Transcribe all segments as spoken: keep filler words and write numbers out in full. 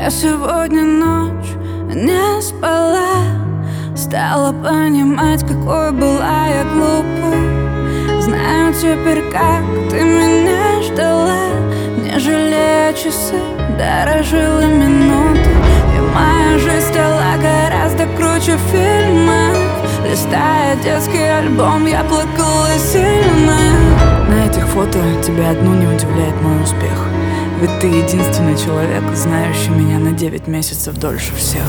Я сегодня ночь не спала, стала понимать, какой была я глупой. Знаю теперь, как ты меня ждала, не жалея часы, дорожила минуты. И моя жизнь стала гораздо круче фильма. Листая детский альбом, я плакала сильно. На этих фото тебя одну не удивляет мой успех. Ведь ты единственный человек, знающий меня на девять месяцев дольше всех.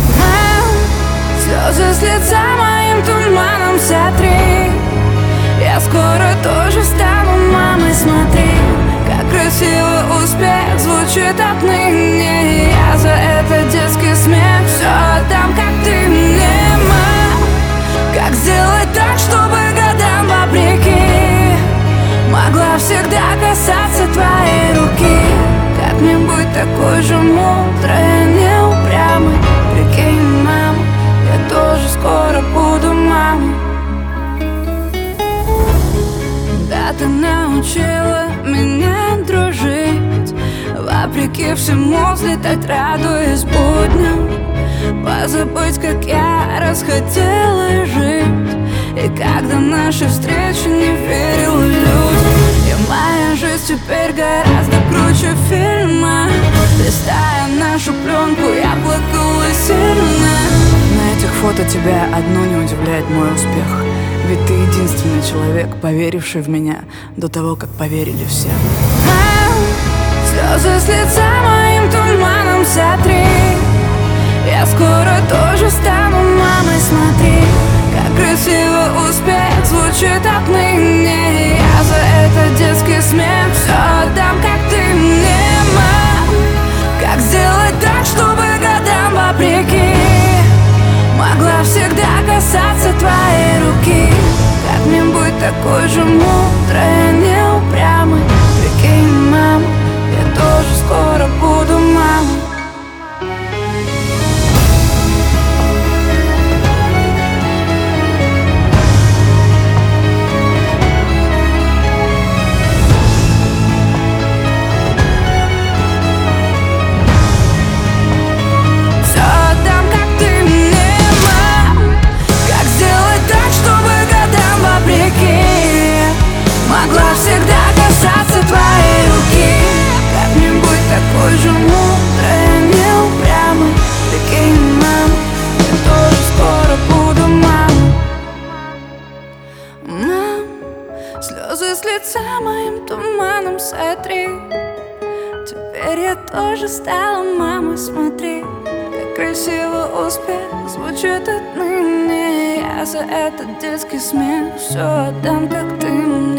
Слезы с лица моим туманом сотри. Я скоро тоже стану мамой, смотри, как красиво успех звучит отныне. Я за это детский смех все отдам, как ты мне, мам. Как сделать так, чтобы годам вопреки могла всегда касаться твоей руки? Как мне быть такой же мудрой, не упрямой? Прикинь, мам, я тоже скоро буду мамой. Да, ты научила меня дружить, вопреки всему взлетать, радуясь будням, позабыть, как я расхотела жить, и когда наши встречи не верила людям. И моя жизнь теперь гораздо круче фильма. Листая нашу пленку, я плакала сильно. На этих фото тебя одну не удивляет мой успех. Ведь ты единственный человек, поверивший в меня до того, как поверили все. Слезы с лица моим туманом сотри. Я скоро тоже стану мамой, смотри, как красиво успех звучит отныне. Я за это детский смех все отдам, как ты мне, мам. Как сделать так, чтобы годам вопреки могла всегда касаться твоей руки? Как мне быть такой же мудрой, не упрямой? Прикинь, мам, я тоже скоро буду мамой. Могла всегда касаться твоей руки. Как мне быть такой же мудрой, не упрямой? Прикинь, мам, я тоже скоро буду мамой. Мам, слезы с лица моим туманом сотри. Теперь я тоже стала мамой, смотри, как красиво успех звучит отныне. Я за этот детский смех все отдам, как ты мне.